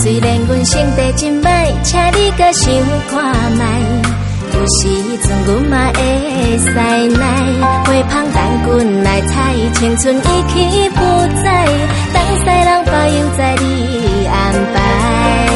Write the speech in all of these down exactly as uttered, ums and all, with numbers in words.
虽然阮成绩真歹，请你搁想看卖。有时阵阮嘛会使来，花香等阮来采，青春已去不在，当西人保佑在你安排。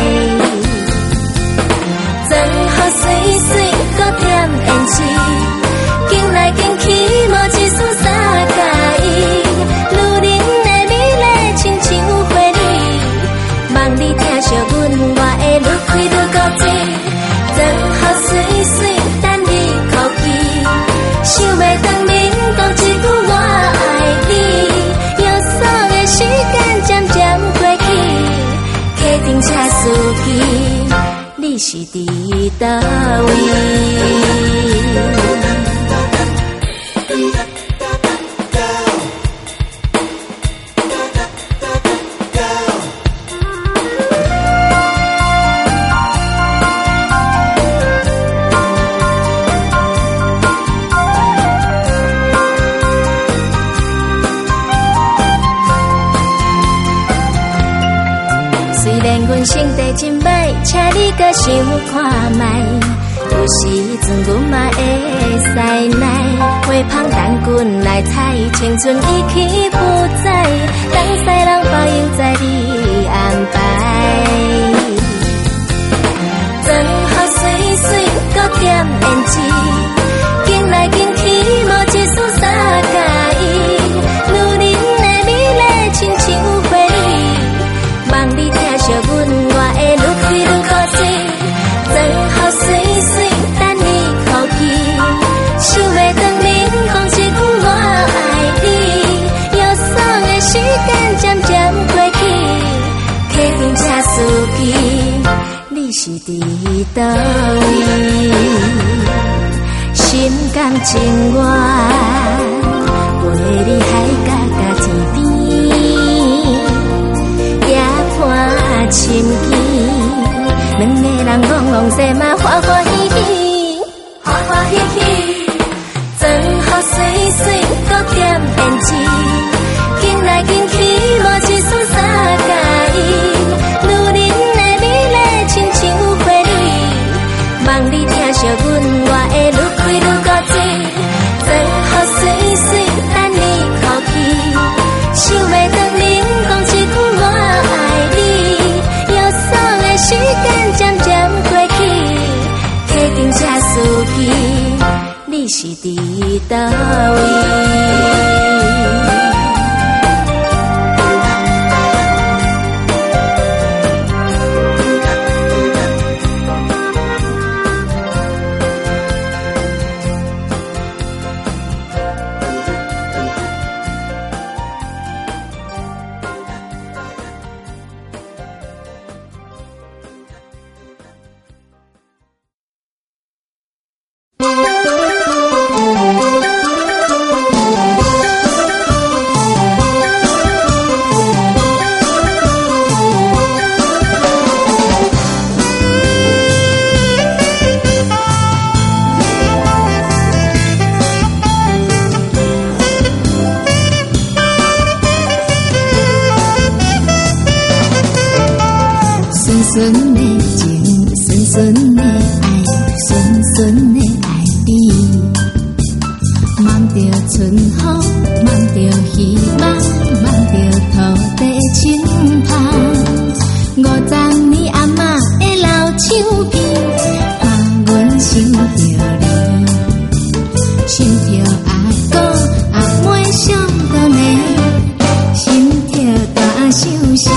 装好水水，搁添胭脂，行来行去无一丝三介意。女人的美丽亲像花蕊，望你疼惜阮，我会愈开愈高兴。装好水水，等你哭泣，想要当面讲一句我爱你。忧伤的时间渐渐过去，客厅车司机，你是伫倒位？阮成绩真歹，请你搁想看卖。有时阵阮嘛会使来，花香等阮来采，青春已去不在，当西人保佑在你安排。装好水水，搁添胭脂，行来行去无一丝三介意。女人的美丽亲像花蕊，望你疼惜阮，我会愈开愈高兴。装好水水，等你哭泣，想要当面讲一句我爱你。忧伤的时间渐渐过去，客厅车司机，你是伫倒位？心甘情愿陪你海角甲天边，夜半深更，两个人戆戆西嘛欢欢喜喜，欢欢喜喜。装好水水，搁添胭脂，行来行去无一丝三介意。女人的美丽亲像花蕊，望你疼惜阮，我会愈开愈高兴。装好水水，等你哭泣，想要当面讲一句我爱你。忧伤的时间渐渐过去，客厅车司机，你是伫倒位？ 纯的情，纯纯的爱，纯纯的爱你。望着春风，望着希望，望着土地青芳。五十年阿嬷的老唱片，看阮想着你，想着阿公阿妹上到你，心跳大相思。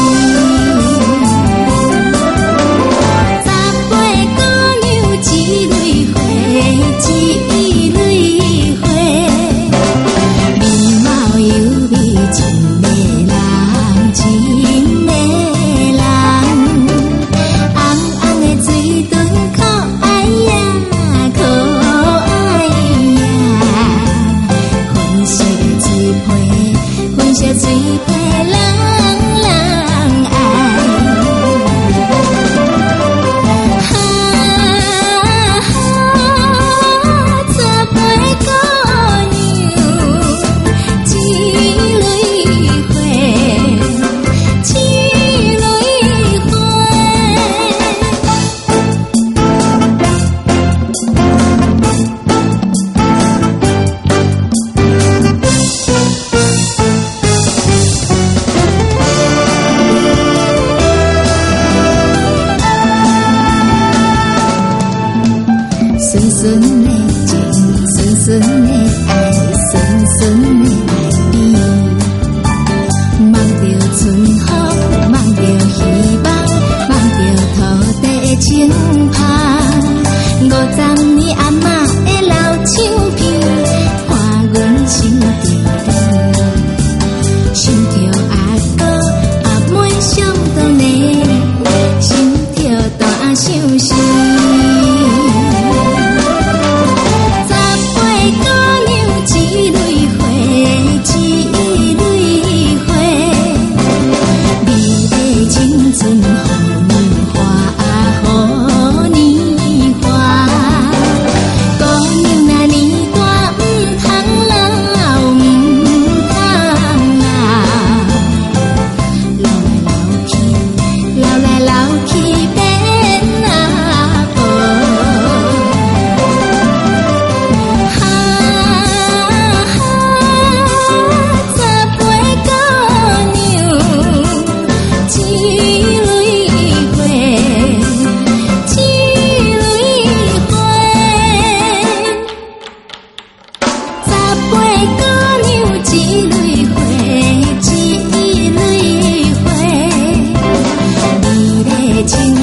一蕊花，面貌有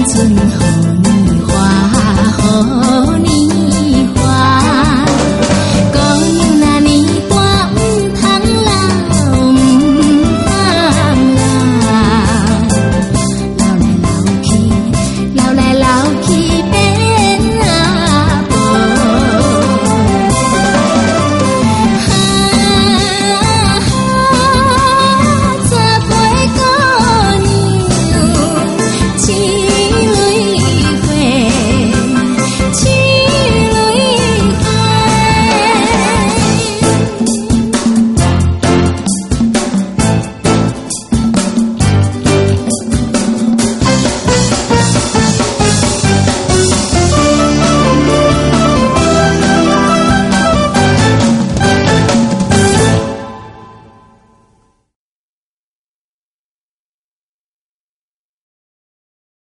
春风。